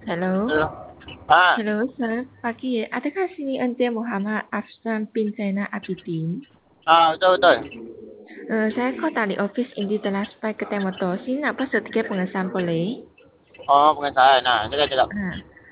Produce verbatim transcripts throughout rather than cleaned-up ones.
Hello. Hello. Ha. Hello, selamat pagi. Adakah sini Encik Muhammad Afsan bin Zainal Abidin? Ha, betul betul. Uh, saya call dari office ini telah sampai ke motor. Sini nak pasal tiket pengesahan boleh? Oh, pengesahan. Ha, cakap cakap. Ha.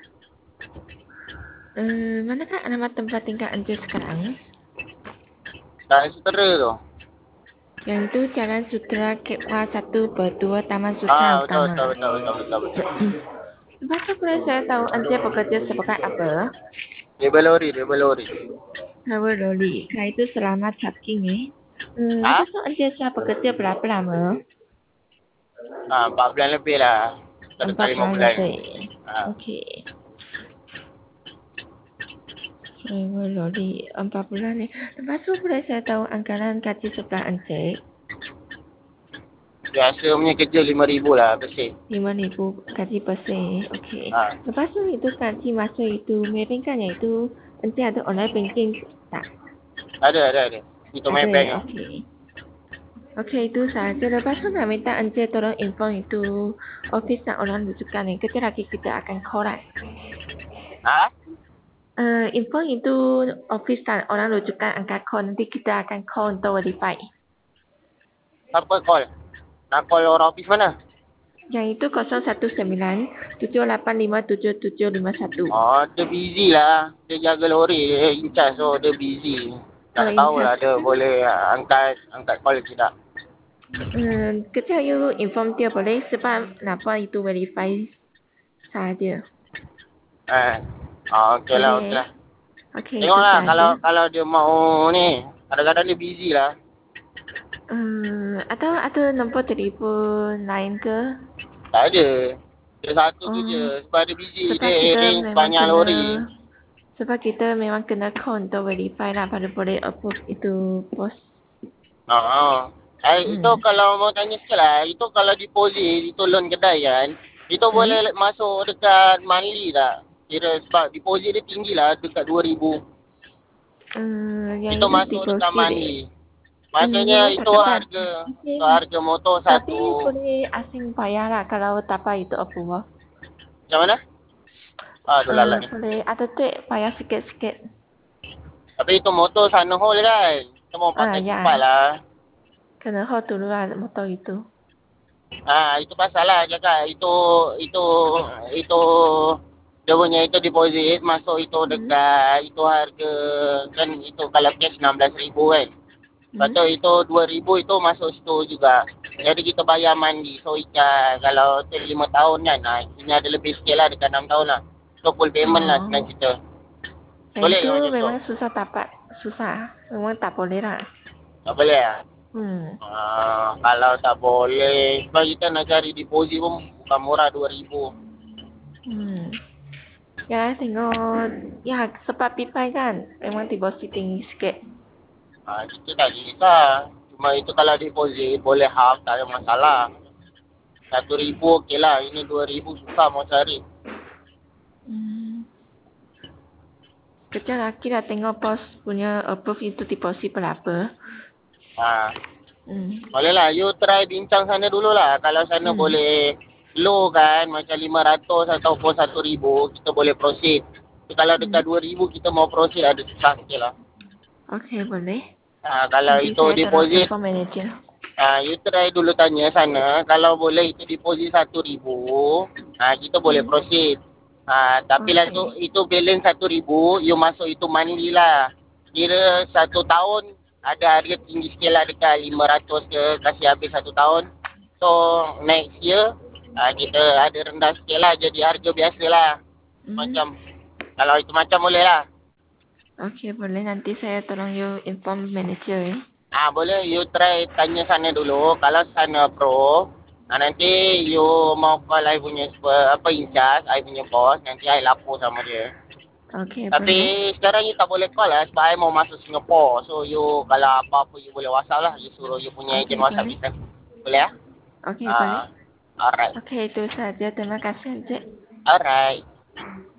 Uh, manakah alamat tempat tinggal Encik sekarang? Kat sutera tu. Yang itu Jalan Sutera Kepwa satu berdua Taman Ha, Sultan betul Utama. betul betul betul betul betul. Lepas tu boleh saya tahu Encik bekerja sebagai apa? Label lori, label lori. Power lorry. Kah itu selamat parking ni. Hmm, Ha? lepas tu Encik saya bekerja berapa lama? Ha, empat bulan lebih lah. Tak dekat Empat lima bulan bulan. lebih. Ha. Okey. Sewa lori empat bulan ni. Lepas tu boleh saya tahu anggaran gaji sebelah Encik? Biasa punya kerja lima ribu lah bersih. lima ribu gaji bersih. Okey. Ha. Lepas tu itu gaji masa itu, meringkan iaitu Encik ada online banking tak? Ada ada ada. Itu main bank Ada. lah. Okey. Okey, itu sahaja. Lepas tu nak minta Encik tolong inform itu office dan orang rujukan ni. Kejap lagi kita akan call right? Ha? Uh, info itu office dan orang rujukan angkat call. Nanti kita akan call untuk verify. Siapa call? Nak call orang office mana? Yang itu kosong satu sembilan tujuh lapan lima tujuh tujuh lima satu. Oh, dia busy lah. Dia jaga lori, dia in charge, so dia busy. Oh, Tak in tahulah charge. dia boleh angkat angkat call ke tidak. Hmm, kejap you inform dia boleh sebab nak buat itu verify sahaja. Eh. Ah, okey lah, okey Boleh. lah. Okey, itu Tengoklah kalau sahaja. kalau dia mau ni. Kadang-kadang dia busy lah. Hmm, atau ada nombor telefon lain ke? Tak ada. Dia satu tu je. Oh, Sebab dia busy. sebab Dia kita arrange memang banyak kena lori. sebab kita memang kena call untuk verify lah pada boleh approve itu post. Ha. Oh. Eh, itu Hmm. kalau mau tanya sikit lah. Itu kalau deposit, itu loan kedai kan. Itu Hmm? boleh masuk dekat monthly tak? Kira sebab deposit dia tinggi lah. Dekat dua ribu. Hmm, yang Itu itu masuk dekat deposit. monthly. Hmm, Maksudnya memang tak itu dapat. harga. Asing. Itu harga motor Tapi satu. boleh asing bayar lah kalau dapat itu approval. Macam mana? Ah, tu Uh, lalat ni. boleh ada tu bayar sikit-sikit. Tapi itu motor sana hole kan. Kita mau Ah, pakai cepat ya. lah. Kena hold dulu lah motor itu. Ah, itu pasal lah cakap. Itu, itu, itu, dia punya itu deposit masuk itu Hmm. dekat, itu harga, kan itu kalau cash enam belas ribu kan. Lepas Hmm? tu itu dua ribu itu masuk situ juga. Jadi kita bayar mandi. So ikan, kalau tu lima tahun kan, nah, ini ada lebih sikit lah dekat enam tahun lah. So full payment lah Oh. senang cerita. Yang Boleh itu ke macam tu? memang susah dapat. Susah. Memang tak boleh lah. Tak boleh lah. Hmm. Ah, kalau tak boleh, sebab kita nak cari deposit pun bukan murah dua ribu. Hmm. Ya, tengok. Ya, sebab pipai kan. Memang deposit tinggi sikit. Ah, kita tak kisah. Cuma itu kalau deposit boleh half, tak ada masalah. Satu ribu okey lah. Ini dua ribu susah mau cari. Hmm. Kejap lagi dah tengok bos punya approve itu deposit berapa. Ah, Hmm. boleh lah. You try bincang sana dulu lah. Kalau sana Hmm. boleh low kan, macam lima ratus ataupun satu ribu, kita boleh proceed. Tapi kalau dekat Hmm. dua ribu kita mau proceed ada susah sikit lah. Okey, boleh. Ah, kalau Nanti itu saya tolong deposit, inform manager. ah, you try dulu tanya sana. Kalau boleh itu deposit satu ribu, ah, kita boleh Hmm. proceed. Ah, tapi lah tu, Okey. itu balance satu ribu, you masuk itu monthly lah. Kira satu tahun, ada harga tinggi sikit lah dekat lima ratus ke, kasih habis satu tahun. So, next year, ah, kita ada rendah sikit lah, jadi harga biasa lah. Hmm. Macam, kalau itu macam boleh lah. Okey, boleh. Nanti saya tolong you inform manager ya. Ah, boleh you try tanya sana dulu. Kalau sana pro, ah, nanti you mau call I punya super- apa in charge, I punya boss, nanti I lapor sama dia. Okey, Tapi boleh. sekarang you tak boleh call lah sebab I mau masuk Singapore. So you kalau apa-apa you boleh WhatsApp lah. You suruh you punya Okey, agent WhatsApp boleh. kita. Boleh ya? Okey, boleh. Ah, alright. Okey, itu saja. Terima kasih, Encik. Alright.